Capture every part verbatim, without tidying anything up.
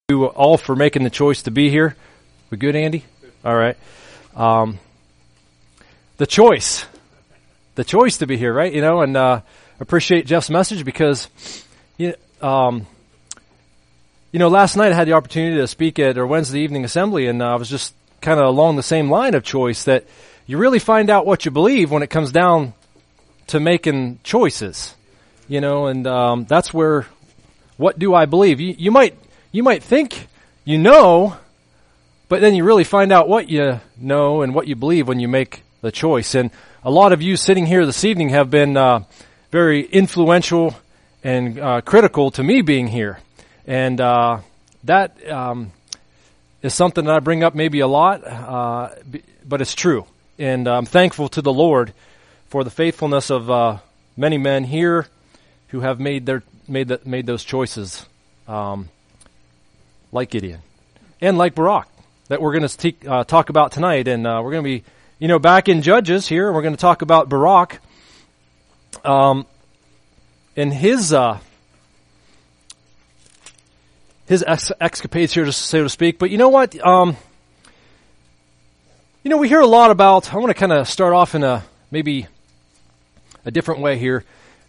you all for making the choice to be here. We good, Andy? All right. Um, the choice. The choice to be here, right? You know, and uh, appreciate Jeff's message because, you know, um, you know, last night I had the opportunity to speak at our Wednesday evening assembly, and uh, I was just kind of along the same line of choice that you really find out what you believe when it comes down to making choices, you know, and um, that's where, what do I believe? You, you might you might think you know, but then you really find out what you know and what you believe when you make the choice. And a lot of you sitting here this evening have been uh, very influential and uh, critical to me being here. And uh, that um, is something that I bring up maybe a lot, uh, but it's true. And I'm thankful to the Lord for the faithfulness of uh, many men here who have made their made the, made those choices, um, like Gideon and like Barak, that we're going to uh, talk about tonight. And uh, we're going to be, you know, back in Judges here. We're going to talk about Barak um, and his uh, his ex- escapades here, so to speak. But you know what? Um, you know, we hear a lot about. I want to kind of start off in a maybe a different way here.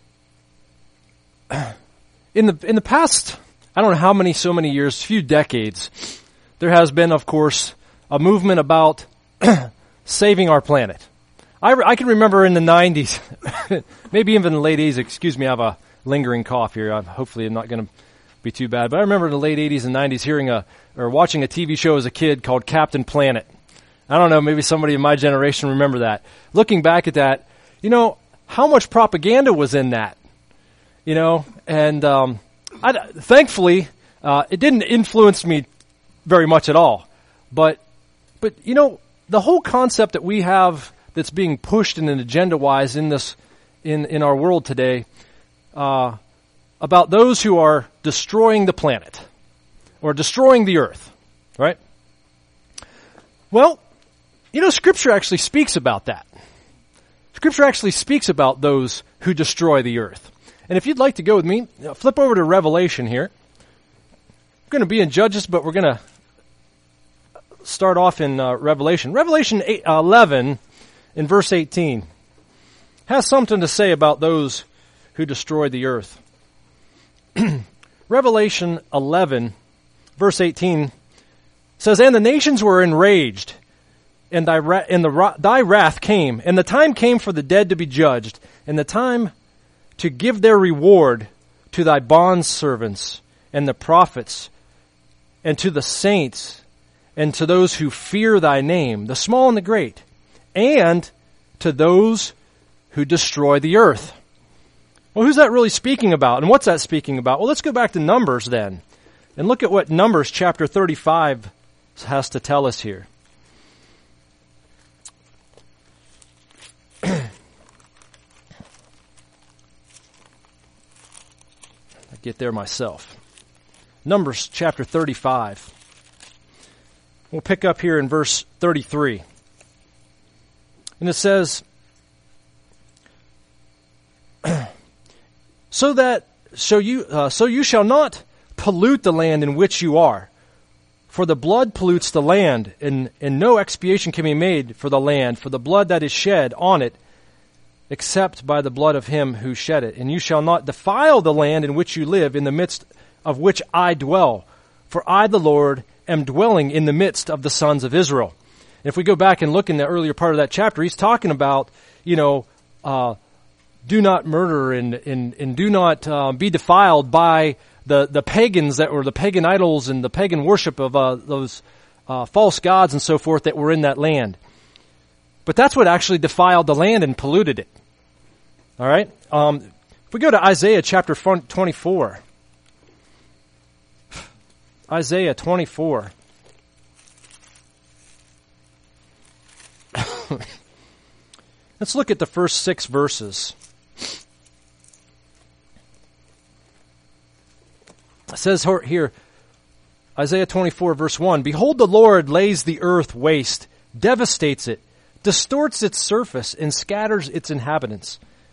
In the in the past, I don't know how many, so many years, few decades, there has been, of course, a movement about saving our planet. I, I can remember in the nineties, maybe even in the late eighties, excuse me, I have a lingering cough here. I'm, hopefully I'm not going to be too bad. But I remember in the late eighties and nineties hearing a, or watching a T V show as a kid called Captain Planet. I don't know, maybe somebody in my generation remember that. Looking back at that, you know, how much propaganda was in that? You know, and um, I, thankfully, uh, it didn't influence me very much at all. But, but you know, the whole concept that we have that's being pushed in an agenda-wise in this, in, in our world today, uh, about those who are destroying the planet or destroying the earth, right? Well, you know, Scripture actually speaks about that. Scripture actually speaks about those who destroy the earth. And if you'd like to go with me, flip over to Revelation here. We're going to be in Judges, but we're going to start off in uh, Revelation. Revelation eight, uh, eleven, in verse eighteen, has something to say about those who destroy the earth. Revelation eleven, verse eighteen, says, "And the nations were enraged, and thy, ra- and the ra- thy wrath came, and the time came for the dead to be judged, and the time to give their reward to thy bondservants and the prophets, and to the saints, and to those who fear thy name, the small and the great, and to those who destroy the earth." Well, who's that really speaking about? And what's that speaking about? Well, let's go back to Numbers then, and look at what Numbers chapter thirty-five has to tell us here. Get there myself. Numbers chapter thirty-five. We'll pick up here in verse thirty-three. And it says, so that so you uh, so you shall not pollute the land in which you are, for the blood pollutes the land, and, and no expiation can be made for the land, for the blood that is shed on it, except by the blood of him who shed it. And you shall not defile the land in which you live, in the midst of which I dwell. For I, the Lord, am dwelling in the midst of the sons of Israel. And if we go back and look in the earlier part of that chapter, he's talking about, you know, uh, do not murder and, and, and do not uh, be defiled by the, the pagans that were the pagan idols and the pagan worship of uh, those uh, false gods and so forth that were in that land. But that's what actually defiled the land and polluted it. All right? Um, if we go to Isaiah chapter twenty-four. Isaiah twenty-four. Let's look at the first six verses. It says here, Isaiah twenty-four verse one, "Behold, the Lord lays the earth waste, devastates it, distorts its surface, and scatters its inhabitants.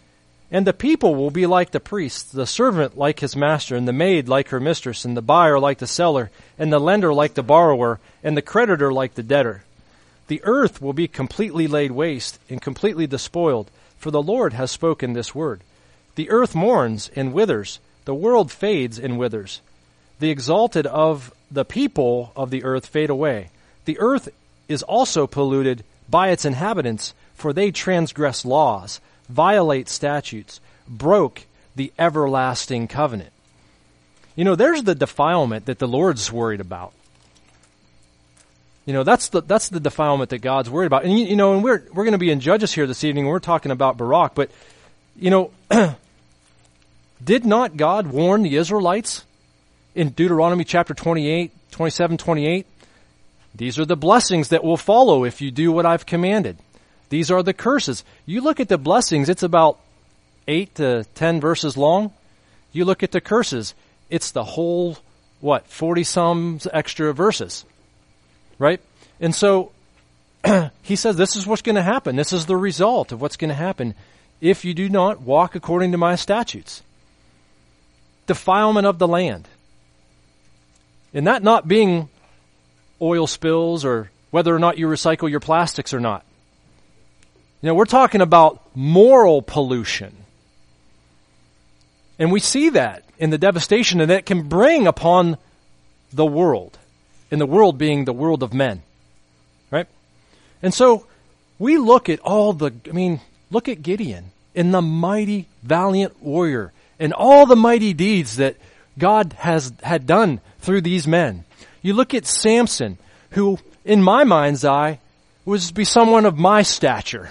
And the people will be like the priest, the servant like his master, and the maid like her mistress, and the buyer like the seller, and the lender like the borrower, and the creditor like the debtor. The earth will be completely laid waste and completely despoiled, for the Lord has spoken this word. The earth mourns and withers, the world fades and withers. The exalted of the people of the earth fade away. The earth is also polluted by its inhabitants, for they transgress laws, violate statutes, broke the everlasting covenant. You know, there's the defilement that the Lord's worried about. You know, that's the that's the defilement that God's worried about. And you, you know, and we're we're going to be in Judges here this evening. We're talking about Barak, but you know, did not God warn the Israelites in Deuteronomy chapter twenty-eight, twenty-seven, twenty-eight? These are the blessings that will follow if you do what I've commanded. These are the curses. You look at the blessings, it's about eight to ten verses long. You look at the curses, it's the whole, what, forty-some extra verses. Right? And so he says this is what's going to happen. This is the result of what's going to happen if you do not walk according to my statutes. Defilement of the land. And that not being oil spills or whether or not you recycle your plastics or not. You know, we're talking about moral pollution. And we see that in the devastation that it can bring upon the world. And the world being the world of men. Right? And so we look at all the, I mean, look at Gideon and the mighty, valiant warrior and all the mighty deeds that God has had done through these men. You look at Samson, who, in my mind's eye, was to be someone of my stature.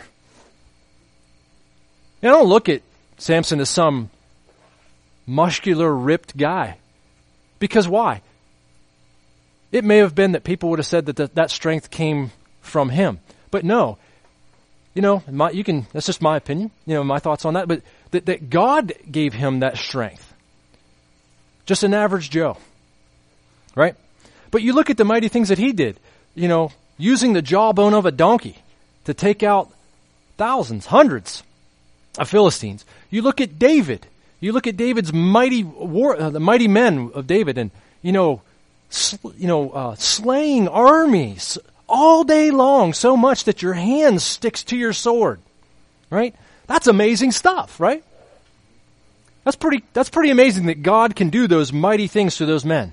I don't look at Samson as some muscular, ripped guy. Because why? It may have been that people would have said that that, that strength came from him. But no. You know, my, you can, that's just my opinion, you know, my thoughts on that, but that, that God gave him that strength. Just an average Joe. Right? But you look at the mighty things that he did, you know, using the jawbone of a donkey to take out thousands, hundreds of Philistines. You look at David. You look at David's mighty war, uh, the mighty men of David, and you know, sl- you know, uh, slaying armies all day long, so much that your hand sticks to your sword. Right? That's amazing stuff, right? That's pretty. That's pretty amazing that God can do those mighty things to those men.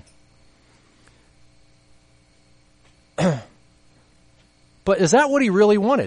But is that what he really wanted?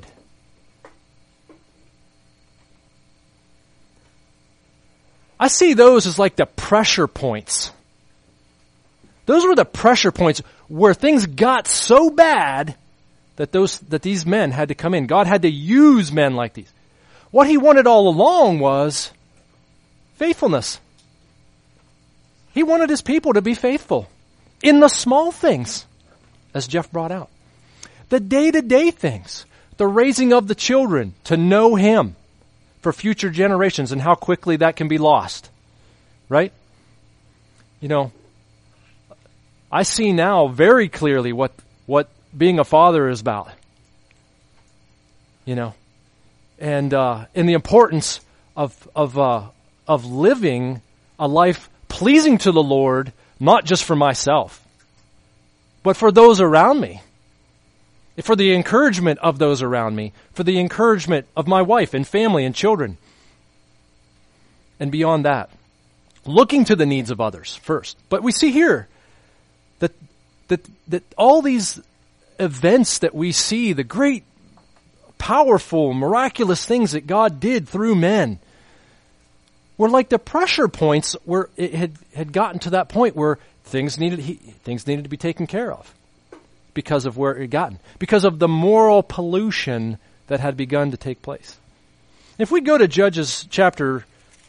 I see those as like the pressure points. Those were the pressure points where things got so bad that those that these men had to come in. God had to use men like these. What he wanted all along was faithfulness. He wanted his people to be faithful in the small things, as Jeff brought out. The day-to-day things, the raising of the children to know him for future generations and how quickly that can be lost. Right? You know, I see now very clearly what, what being a father is about. You know, and, uh, and the importance of, of, uh, of living a life pleasing to the Lord, not just for myself, but for those around me. For the encouragement of those around me, for the encouragement of my wife and family and children. And beyond that, looking to the needs of others first. But we see here that that that all these events that we see, the great, powerful, miraculous things that God did through men, were like the pressure points where it had, had gotten to that point where things needed he, things needed to be taken care of. Because of where it had gotten. Because of the moral pollution that had begun to take place. If we go to Judges chapter,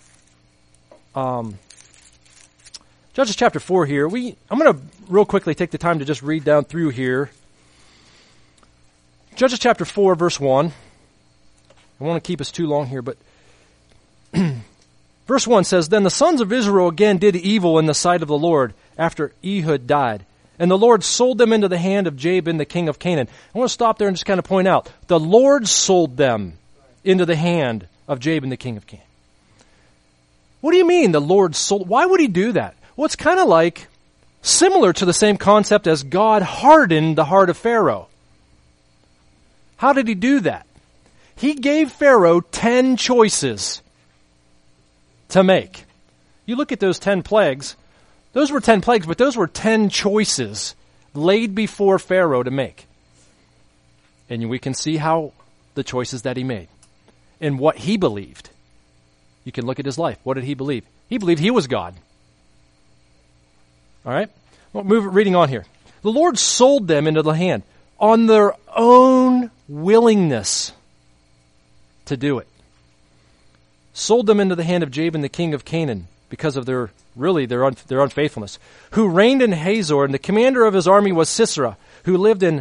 um, Judges chapter four here, we I'm going to real quickly take the time to just read down through here. Judges chapter four, verse one. I won't keep us too long here, but verse one says, Then the sons of Israel again did evil in the sight of the Lord after Ehud died. And the Lord sold them into the hand of Jabin, the king of Canaan. I want to stop there and just kind of point out, the Lord sold them into the hand of Jabin, the king of Canaan. What do you mean the Lord sold? Why would he do that? Well, it's kind of like similar to the same concept as God hardened the heart of Pharaoh. How did he do that? He gave Pharaoh ten choices to make. You look at those ten plagues, those were ten plagues, but those were ten choices laid before Pharaoh to make. And we can see how the choices that he made and what he believed. You can look at his life. What did he believe? He believed he was God. All right? Well, move reading on here. The Lord sold them into the hand on their own willingness to do it. Sold them into the hand of Jabin, the king of Canaan, because of their, really, their, un, their unfaithfulness, who reigned in Hazor, and the commander of his army was Sisera, who lived in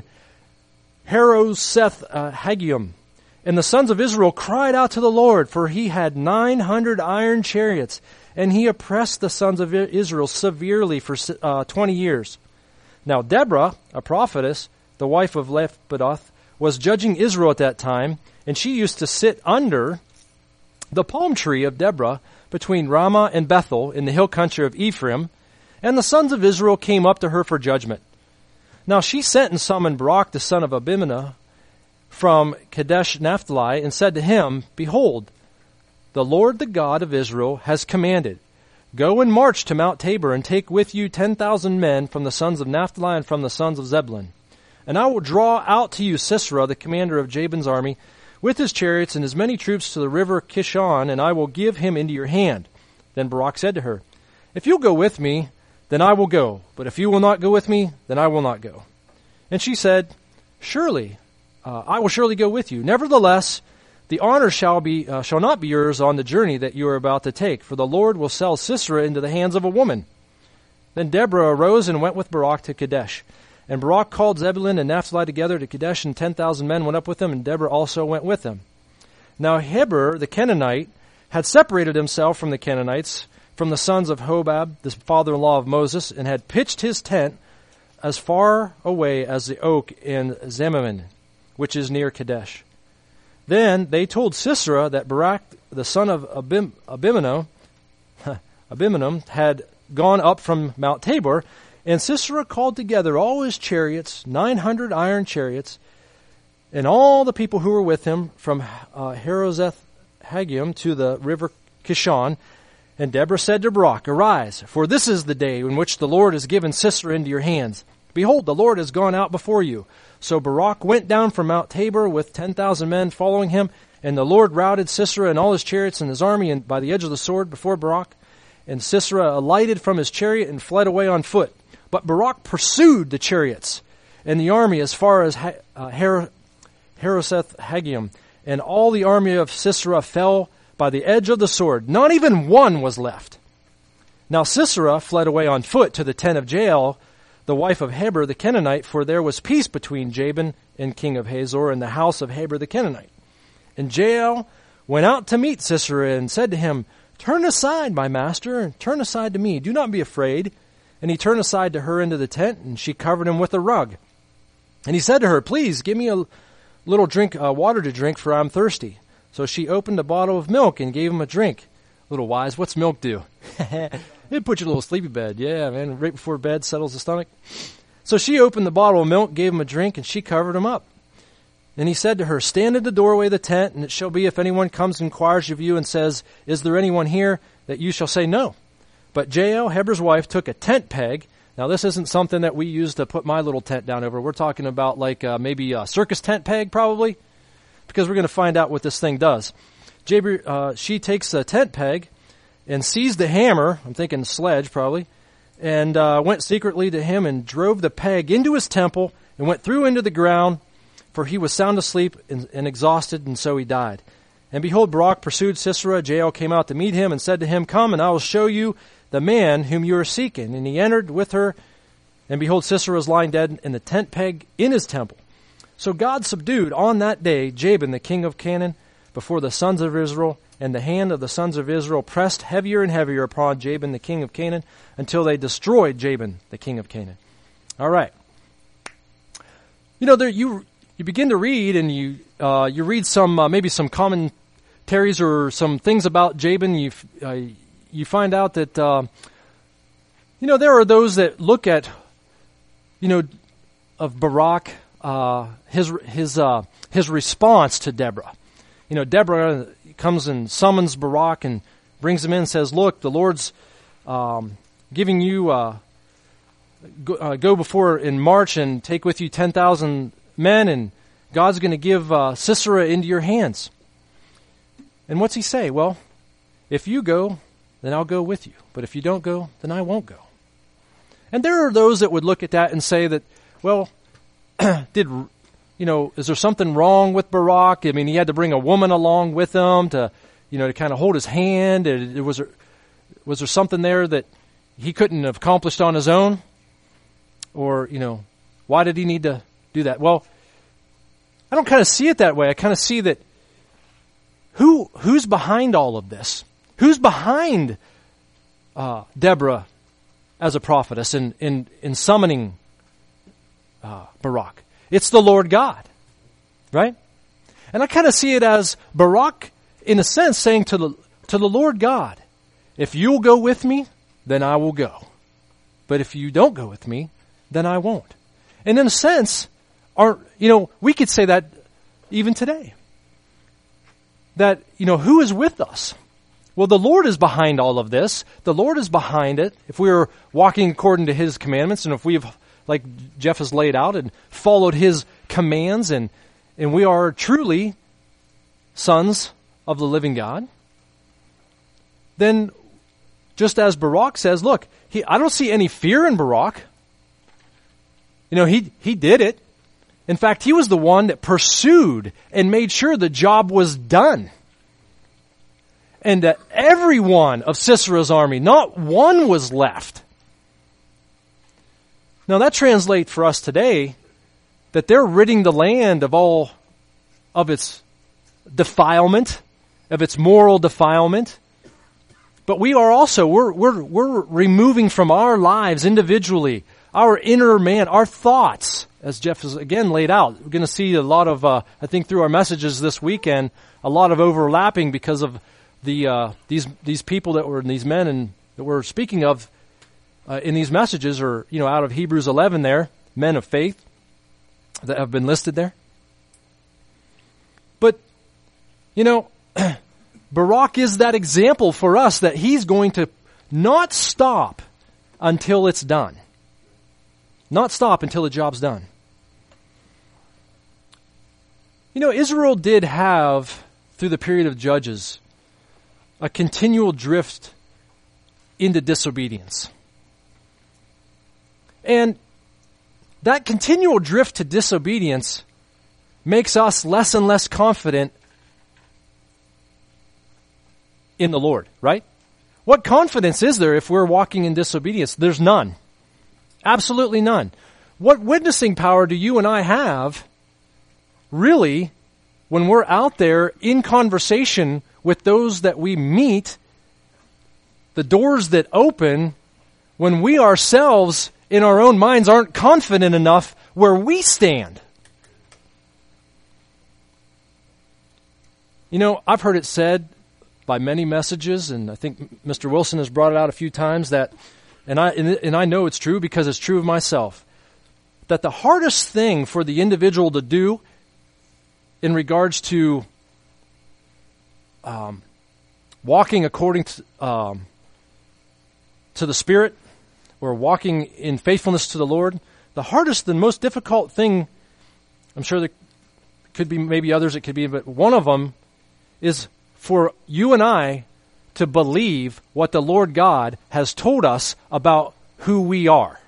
Harosheth uh, Haggim. And the sons of Israel cried out to the Lord, for he had nine hundred iron chariots, and he oppressed the sons of Israel severely for uh, twenty years. Now Deborah, a prophetess, the wife of Lephidoth, was judging Israel at that time, and she used to sit under the palm tree of Deborah between Ramah and Bethel in the hill country of Ephraim, and the sons of Israel came up to her for judgment. Now she sent and summoned Barak the son of Abimnah from Kadesh Naphtali, and said to him, Behold, the Lord the God of Israel has commanded, Go and march to Mount Tabor, and take with you ten thousand men from the sons of Naphtali and from the sons of Zebulun. And I will draw out to you Sisera, the commander of Jabin's army, with his chariots and his many troops to the river Kishon, and I will give him into your hand. Then Barak said to her, If you'll go with me, then I will go. But if you will not go with me, then I will not go. And she said, Surely, uh, I will surely go with you. Nevertheless, the honor shall be uh, shall not be yours on the journey that you are about to take, for the Lord will sell Sisera into the hands of a woman. Then Deborah arose and went with Barak to Kadesh. And Barak called Zebulun and Naphtali together to Kadesh, and ten thousand men went up with him, and Deborah also went with them. Now Heber, the Canaanite, had separated himself from the Canaanites, from the sons of Hobab, the father-in-law of Moses, and had pitched his tent as far away as the oak in Zemamin, which is near Kadesh. Then they told Sisera that Barak, the son of Abim, Abimnah, Abimnah, had gone up from Mount Tabor, and Sisera called together all his chariots, nine hundred iron chariots, and all the people who were with him from uh, Harosheth Haggim to the river Kishon. And Deborah said to Barak, Arise, for this is the day in which the Lord has given Sisera into your hands. Behold, the Lord has gone out before you. So Barak went down from Mount Tabor with ten thousand men following him, and the Lord routed Sisera and all his chariots and his army and by the edge of the sword before Barak. And Sisera alighted from his chariot and fled away on foot. But Barak pursued the chariots and the army as far as ha- uh, Har- Harosheth Haggim, and all the army of Sisera fell by the edge of the sword. Not even one was left. Now Sisera fled away on foot to the tent of Jael, the wife of Heber the Canaanite, for there was peace between Jabin and king of Hazor and the house of Heber the Canaanite. And Jael went out to meet Sisera and said to him, Turn aside, my master, and turn aside to me. Do not be afraid. And he turned aside to her into the tent, and she covered him with a rug. And he said to her, Please give me a little drink, uh, water to drink, for I'm thirsty. So she opened a bottle of milk and gave him a drink. Little wise, what's milk do? It puts you in a little sleepy bed. Yeah, man, right before bed, settles the stomach. So she opened the bottle of milk, gave him a drink, and she covered him up. And he said to her, Stand in the doorway of the tent, and it shall be if anyone comes and inquires of you and says, Is there anyone here? That you shall say no. But Jael, Heber's wife, took a tent peg. Now this isn't something that we use to put my little tent down over. We're talking about like uh, maybe a circus tent peg probably, because we're going to find out what this thing does. Jaber, uh, she takes a tent peg and seized the hammer, I'm thinking sledge probably, and uh, went secretly to him and drove the peg into his temple and went through into the ground, for he was sound asleep and, and exhausted, and so he died. And behold, Barak pursued Sisera. Jael came out to meet him and said to him, Come, and I will show you the man whom you are seeking. And he entered with her, and behold, Sisera was lying dead in the tent peg in his temple. So God subdued on that day Jabin, the king of Canaan, before the sons of Israel, and the hand of the sons of Israel pressed heavier and heavier upon Jabin, the king of Canaan, until they destroyed Jabin, the king of Canaan. All right. You know, there, you you begin to read, and you uh, you read some uh, maybe some commentaries or some things about Jabin. You uh, you find out that, uh, you know, there are those that look at, you know, of Barak, uh, his his uh, his response to Deborah. You know, Deborah comes and summons Barak and brings him in and says, look, the Lord's um, giving you, uh, go, uh, go before in March and take with you ten thousand men, and God's going to give uh, Sisera into your hands. And what's he say? Well, if you go, then I'll go with you. But if you don't go, then I won't go. And there are those that would look at that and say that, well, did, you know, is there something wrong with Barak? I mean, he had to bring a woman along with him to, you know, to kind of hold his hand. And was there, was there something there that he couldn't have accomplished on his own? Or, you know, why did he need to do that? Well, I don't kind of see it that way. I kind of see that who who's behind all of this? Who's behind uh, Deborah as a prophetess in, in, in summoning uh, Barak? It's the Lord God, right? And I kind of see it as Barak, in a sense, saying to the to the Lord God, if you'll go with me, then I will go. But if you don't go with me, then I won't. And in a sense, our, you know, we could say that even today. That, you know, who is with us? Well, the Lord is behind all of this. The Lord is behind it. If we are walking according to His commandments, and if we have, like Jeff has laid out, and followed His commands, and, and we are truly sons of the living God, then just as Barak says, look, he, I don't see any fear in Barak. You know, he he did it. In fact, he was the one that pursued and made sure the job was done. And that every one of Sisera's army, not one was left. Now that translates for us today that they're ridding the land of all of its defilement, of its moral defilement. But we are also, we're, we're, we're removing from our lives individually, our inner man, our thoughts, as Jeff has again laid out. We're going to see a lot of, uh, I think through our messages this weekend, a lot of overlapping because of the uh, these these people that were, these men and that we're speaking of uh, in these messages are, you know, out of Hebrews eleven there, men of faith that have been listed there. But, you know, Barak is that example for us that he's going to not stop until it's done. Not stop until the job's done. You know, Israel did have, through the period of Judges, a continual drift into disobedience. And that continual drift to disobedience makes us less and less confident in the Lord, right? What confidence is there if we're walking in disobedience? There's none. Absolutely none. What witnessing power do you and I have, really, when we're out there in conversation with those that we meet, the doors that open, when we ourselves, in our own minds, aren't confident enough where we stand? You know, I've heard it said by many messages, and I think Mister Wilson has brought it out a few times, that, and I and I know it's true because it's true of myself, that the hardest thing for the individual to do in regards to um, walking according to, um, to the Spirit, or walking in faithfulness to the Lord, the hardest and most difficult thing, I'm sure there could be maybe others it could be, but one of them is for you and I to believe what the Lord God has told us about who we are.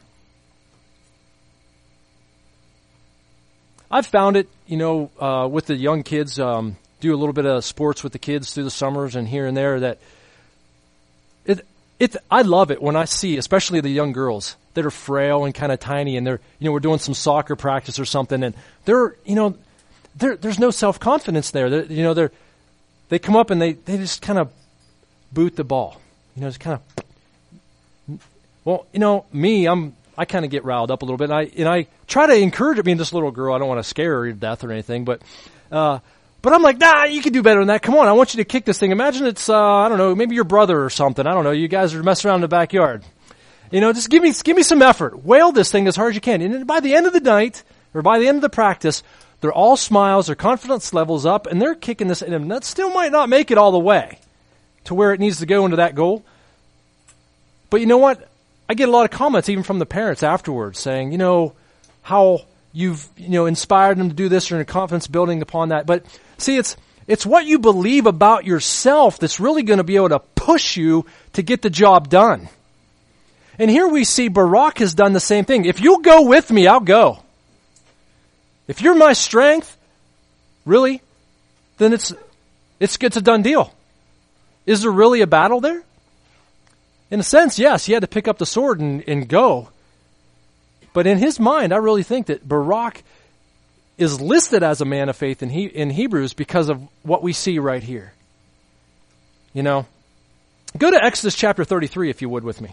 I've found it, you know, uh, with the young kids, um, do a little bit of sports with the kids through the summers and here and there, that it, it, I love it when I see, especially the young girls that are frail and kind of tiny, and they're, you know, we're doing some soccer practice or something, and they're, you know, there, there's no self-confidence there. They're, you know, they're, they come up and they, they just kind of boot the ball. You know, just kind of, well, you know, me, I'm, I kind of get riled up a little bit, and I, and I try to encourage, I mean, this little girl, I don't want to scare her to death or anything, but, uh, But I'm like, nah, you can do better than that. Come on, I want you to kick this thing. Imagine it's, uh, I don't know, maybe your brother or something. I don't know. You guys are messing around in the backyard. You know, just give me, give me some effort. Wail this thing as hard as you can. And by the end of the night, or by the end of the practice, they're all smiles, their confidence level's up, and they're kicking this, and that still might not make it all the way to where it needs to go into that goal. But you know what? I get a lot of comments even from the parents afterwards saying, you know, how you've, you know, inspired them to do this or in confidence building upon that. But see, it's, it's what you believe about yourself that's really going to be able to push you to get the job done. And here we see Barak has done the same thing. If you'll go with me, I'll go. If you're my strength, really, then it's, it's, it's a done deal. Is there really a battle there? In a sense, yes, he had to pick up the sword and, and go. But in his mind, I really think that Barak is listed as a man of faith in, he, in Hebrews because of what we see right here. You know, go to Exodus chapter thirty-three if you would with me.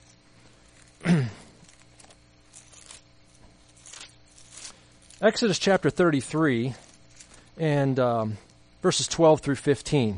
Exodus chapter thirty-three and um, verses twelve through fifteen.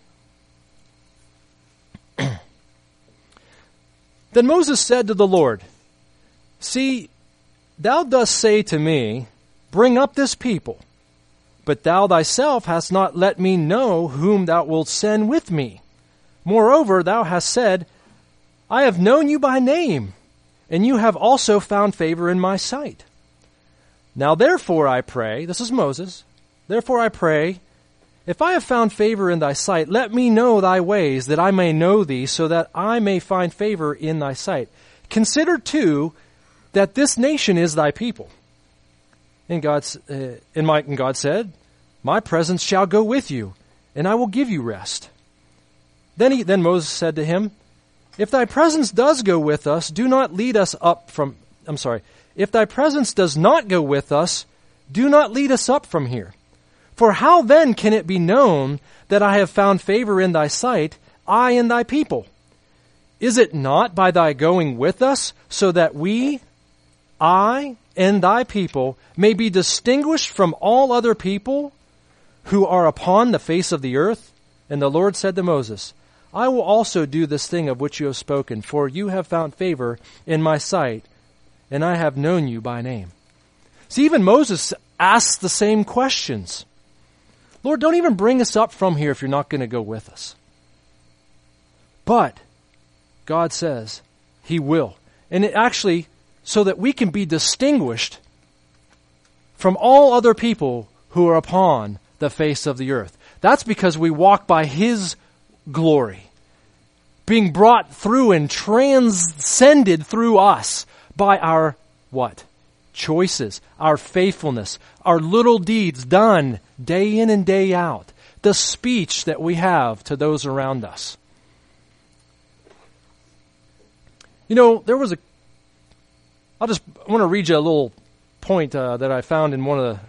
Then Moses said to the Lord, see, thou dost say to me, bring up this people, but thou thyself hast not let me know whom thou wilt send with me. Moreover, thou hast said, I have known you by name, and you have also found favor in my sight. Now therefore I pray, this is Moses, therefore I pray, if I have found favor in thy sight, let me know thy ways, that I may know thee, so that I may find favor in thy sight. Consider too that this nation is thy people. And God, uh, and, my, and God said, my presence shall go with you, and I will give you rest. Then he, then Moses said to him, if thy presence does go with us, do not lead us up from, I'm sorry, if thy presence does not go with us, do not lead us up from here. For how then can it be known that I have found favor in thy sight, I and thy people? Is it not by thy going with us, so that we, I, and thy people may be distinguished from all other people who are upon the face of the earth? And the Lord said to Moses, I will also do this thing of which you have spoken, for you have found favor in my sight, and I have known you by name. See, even Moses asks the same questions. Lord, don't even bring us up from here if you're not going to go with us. But God says he will. And it actually, so that we can be distinguished from all other people who are upon the face of the earth. That's because we walk by his glory, being brought through and transcended through us by our what? Choices, our faithfulness, our little deeds done day in and day out, the speech that we have to those around us. You know, there was a, I'll just, I want to read you a little point uh, that I found in one of the,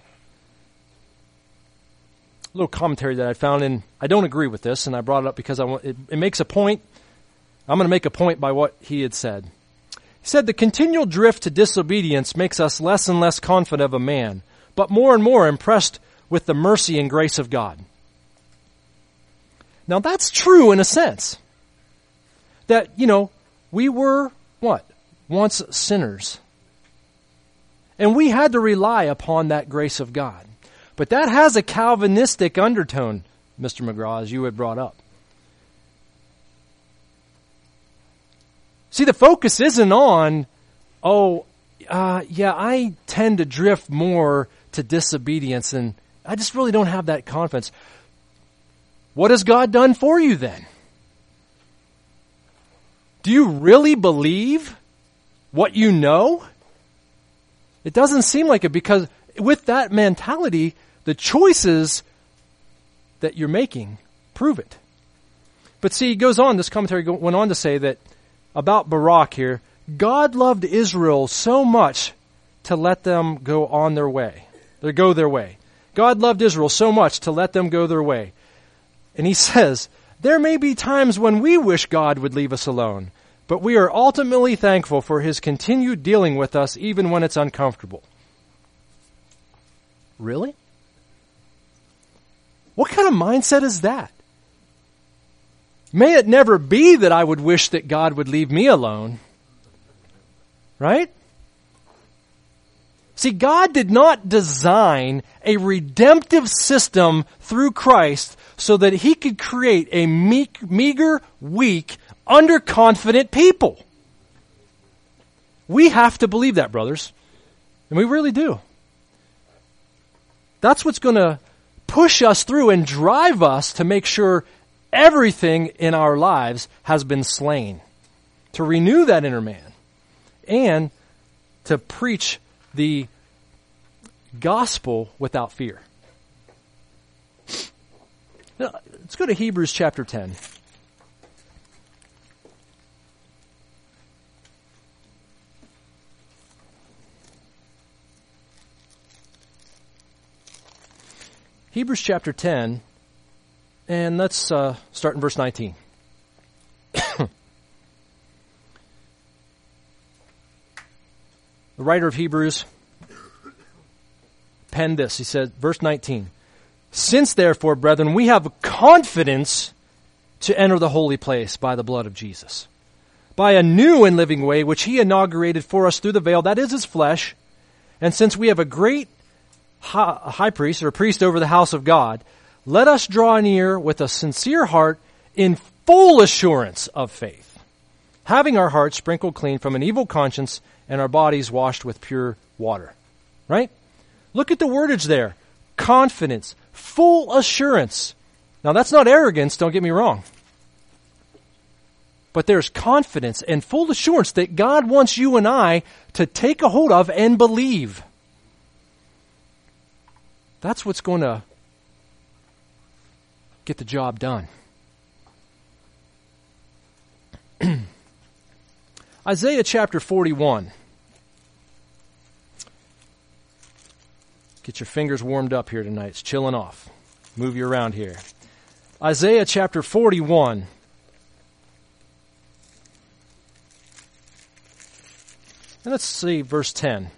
little commentary that I found in, I don't agree with this, and I brought it up because I want, it, it makes a point. I'm going to make a point by what he had said. He said, the continual drift to disobedience makes us less and less confident of a man, but more and more impressed with the mercy and grace of God. Now that's true in a sense. That, you know, we were, what? Once sinners. And we had to rely upon that grace of God. But that has a Calvinistic undertone, Mister McGraw, as you had brought up. See, the focus isn't on, oh, uh, yeah, I tend to drift more to disobedience, and I just really don't have that confidence. What has God done for you then? Do you really believe what you know? It doesn't seem like it, because with that mentality, the choices that you're making prove it. But see, he goes on, this commentary went on to say that about Barak here, God loved Israel so much to let them go on their way, to go their way. God loved Israel so much to let them go their way. And he says, there may be times when we wish God would leave us alone, but we are ultimately thankful for his continued dealing with us even when it's uncomfortable. Really? What kind of mindset is that? May it never be that I would wish that God would leave me alone. Right? See, God did not design a redemptive system through Christ so that he could create a meek, meager, weak, underconfident people. We have to believe that, brothers. And we really do. That's what's going to push us through and drive us to make sure everything in our lives has been slain. To renew that inner man. And to preach the gospel without fear. Now, let's go to Hebrews chapter ten. Hebrews chapter ten, and let's uh, start in verse nineteen. The writer of Hebrews penned this. He said, verse nineteen, "Since therefore, brethren, we have confidence to enter the holy place by the blood of Jesus, by a new and living way which he inaugurated for us through the veil, that is his flesh. And since we have a great high priest or priest over the house of God, let us draw near with a sincere heart in full assurance of faith, having our hearts sprinkled clean from an evil conscience and our bodies washed with pure water." Right? Look at the wordage there. Confidence, full assurance. Now that's not arrogance, don't get me wrong. But there's confidence and full assurance that God wants you and I to take a hold of and believe. That's what's going to get the job done. Isaiah chapter forty-one. Get your fingers warmed up here tonight. It's chilling off. Move you around here. Isaiah chapter forty-one. And let's see verse ten.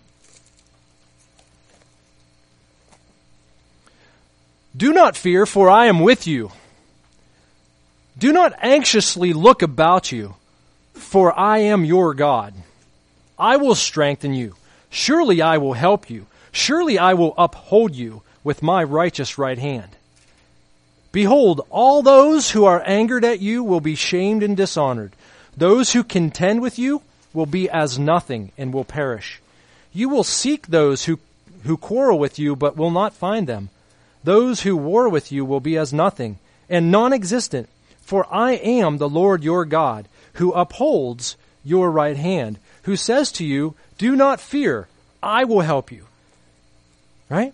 "Do not fear, for I am with you. Do not anxiously look about you, for I am your God. I will strengthen you. Surely I will help you. Surely I will uphold you with my righteous right hand. Behold, all those who are angered at you will be shamed and dishonored. Those who contend with you will be as nothing and will perish. You will seek those who, who quarrel with you, but will not find them. Those who war with you will be as nothing and non-existent. For I am the Lord your God, who upholds your right hand, who says to you, do not fear, I will help you." Right?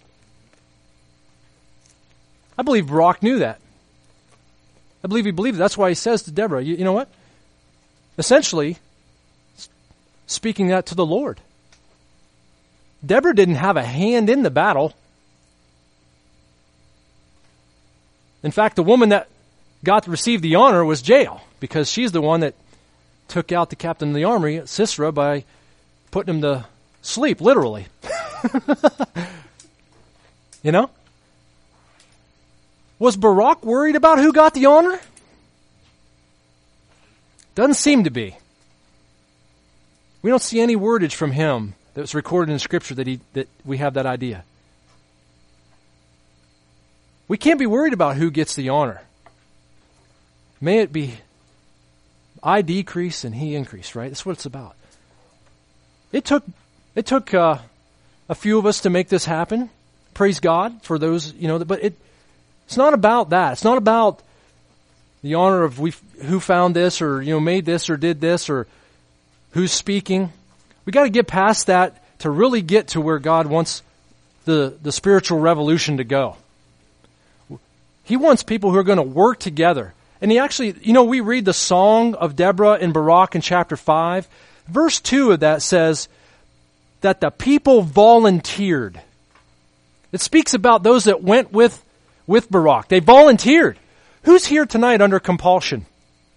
I believe Barak knew that. I believe he believed it. That's why he says to Deborah, you, you know what? Essentially, speaking that to the Lord. Deborah didn't have a hand in the battle. In fact, the woman that got to receive the honor was Jael, because she's the one that took out the captain of the army, Sisera, by putting him to sleep, literally. You know? Was Barak worried about who got the honor? Doesn't seem to be. We don't see any wordage from him that was recorded in Scripture that he that we have that idea. We can't be worried about who gets the honor. May it be I decrease and he increase, right? That's what it's about. It took it took uh, a few of us to make this happen. Praise God for those, you know, but it it's not about that. It's not about the honor of we who found this or, you know, made this or did this or who's speaking. We got to get past that to really get to where God wants the, the spiritual revolution to go. He wants people who are going to work together. And he actually, you know, we read the song of Deborah and Barak in chapter five. Verse two of that says that the people volunteered. It speaks about those that went with, with Barak. They volunteered. Who's here tonight under compulsion?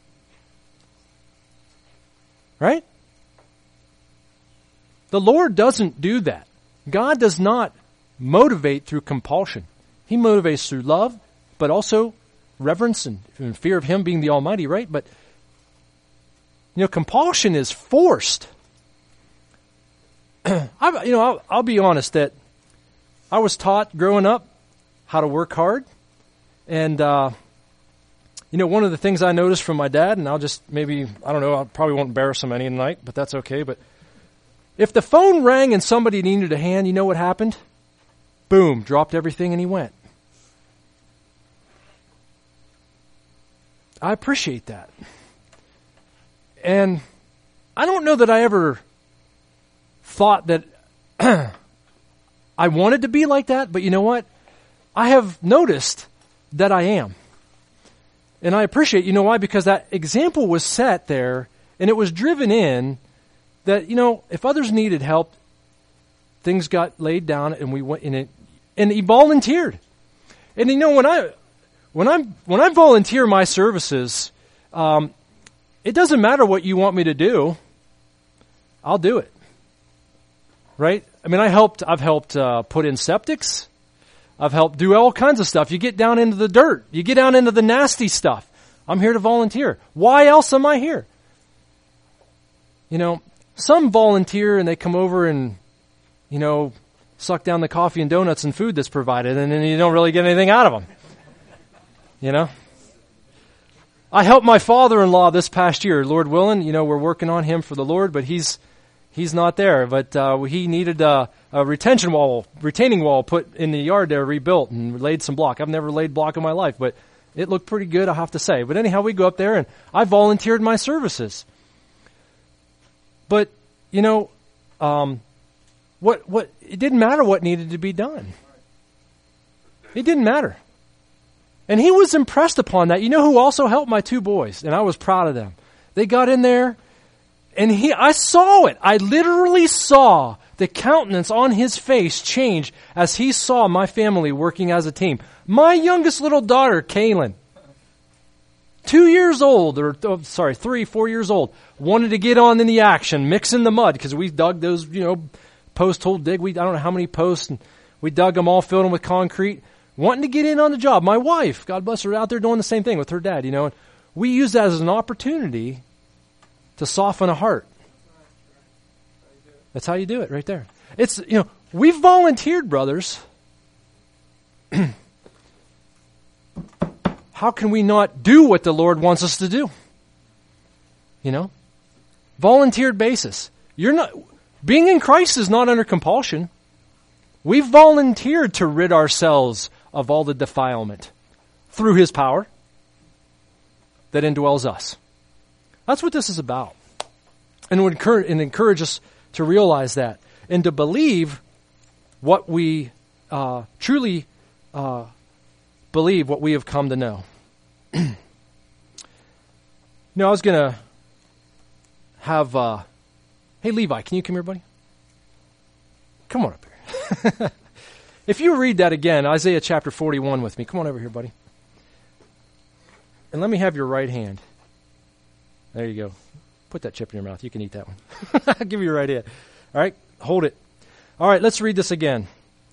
Right? The Lord doesn't do that. God does not motivate through compulsion. He motivates through love, but also reverence and, and fear of Him being the Almighty, right? But, you know, compulsion is forced. I, you know, I'll, I'll be honest that I was taught growing up how to work hard. And, uh, you know, one of the things I noticed from my dad, and I'll just maybe, I don't know, I probably won't embarrass him any tonight, but that's okay. But if the phone rang and somebody needed a hand, you know what happened? Boom, dropped everything and he went. I appreciate that. And I don't know that I ever thought that I wanted to be like that, but you know what? I have noticed that I am. And I appreciate, you know why? Because that example was set there and it was driven in that, you know, if others needed help, things got laid down and we went in it, and he volunteered. And you know, when I, when I'm, when I volunteer my services, um, it doesn't matter what you want me to do. I'll do it. Right? I mean, I helped, I've helped, uh, put in septics. I've helped do all kinds of stuff. You get down into the dirt. You get down into the nasty stuff. I'm here to volunteer. Why else am I here? You know, some volunteer and they come over and, you know, suck down the coffee and donuts and food that's provided, and then you don't really get anything out of them. You know? I helped my father-in-law this past year, Lord willing. You know, we're working on him for the Lord, but he's he's not there. But uh, he needed a, a retention wall, retaining wall put in the yard there, rebuilt, and laid some block. I've never laid block in my life, but it looked pretty good, I have to say. But anyhow, we go up there, and I volunteered my services. But, you know, um, what what it didn't matter what needed to be done. It didn't matter. And he was impressed upon that. You know who also helped? My two boys, and I was proud of them. They got in there, and he I saw it. I literally saw the countenance on his face change as he saw my family working as a team. My youngest little daughter, Kaylin, two years old, or oh, sorry, three, four years old, wanted to get on in the action, mix in the mud, because we dug those, you know, post hole dig. We I don't know how many posts, and we dug them all, filled them with concrete, wanting to get in on the job. My wife, God bless her, out there doing the same thing with her dad, you know. And we use that as an opportunity to soften a heart. That's how you do it right there. It's, you know, we've volunteered, brothers. How can we not do what the Lord wants us to do? You know? Volunteered basis. You're not, being in Christ is not under compulsion. We've volunteered to rid ourselves of all the defilement through His power that indwells us. That's what this is about. And would encourage, and encourage us to realize that and to believe what we uh, truly uh, believe, what we have come to know. You know, I was going to have, uh, hey, Levi, can you come here, buddy? Come on up here. If you read that again, Isaiah chapter forty-one with me. Come on over here, buddy. And let me have your right hand. There you go. Put that chip in your mouth. You can eat that one. I'll give you your right hand. All right, hold it. All right, let's read this again.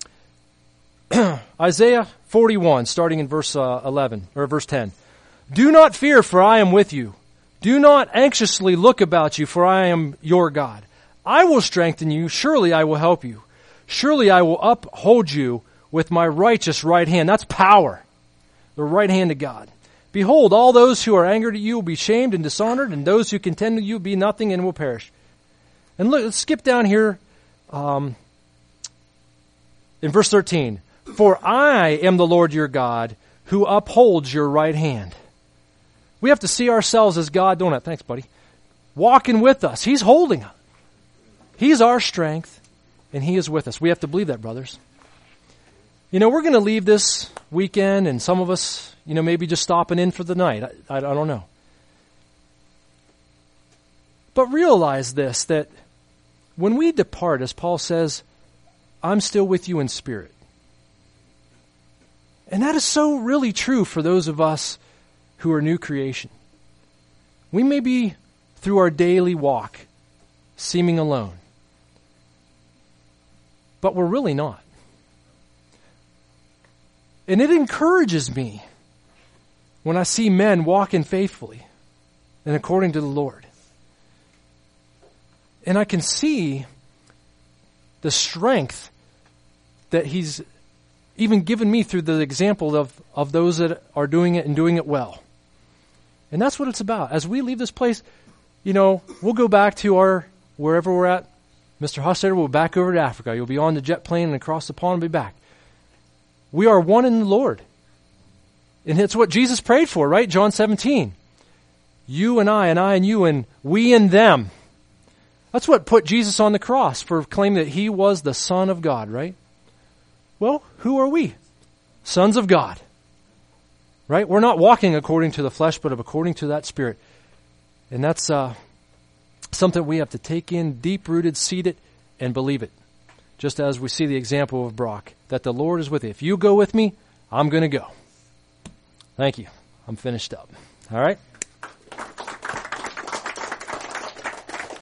Isaiah forty-one, starting in verse uh, eleven, or verse ten. Do not fear, for I am with you. Do not anxiously look about you, for I am your God. I will strengthen you. Surely I will help you. Surely I will uphold you with my righteous right hand. That's power. The right hand of God. Behold, all those who are angered at you will be shamed and dishonored, and those who contend with you will be nothing and will perish. And look, let's skip down here um, in verse thirteen. For I am the Lord your God, who upholds your right hand. We have to see ourselves as God, don't it? Thanks, buddy. Walking with us. He's holding us. He's our strength, and He is with us. We have to believe that, brothers. You know, we're going to leave this weekend, and some of us, you know, maybe just stopping in for the night. I, I, I don't know. But realize this, that when we depart, as Paul says, I'm still with you in spirit. And that is so really true for those of us who are new creation. We may be, through our daily walk, seeming alone. But we're really not. And it encourages me when I see men walking faithfully and according to the Lord. And I can see the strength that He's even given me through the example of, of those that are doing it and doing it well. And that's what it's about. As we leave this place, you know, we'll go back to our, wherever we're at. Mister Hostetter will be back over to Africa. You'll be on the jet plane and across the pond and be back. We are one in the Lord. And it's what Jesus prayed for, right? John seventeen. You and I, and I and you, and we and them. That's what put Jesus on the cross, for claiming that He was the Son of God, right? Well, who are we? Sons of God. Right? We're not walking according to the flesh, but according to that Spirit. And that's uh, something we have to take in, deep-rooted, seed it, and believe it. Just as we see the example of Brock, that the Lord is with you. If you go with me, I'm going to go. Thank you. I'm finished up. All right?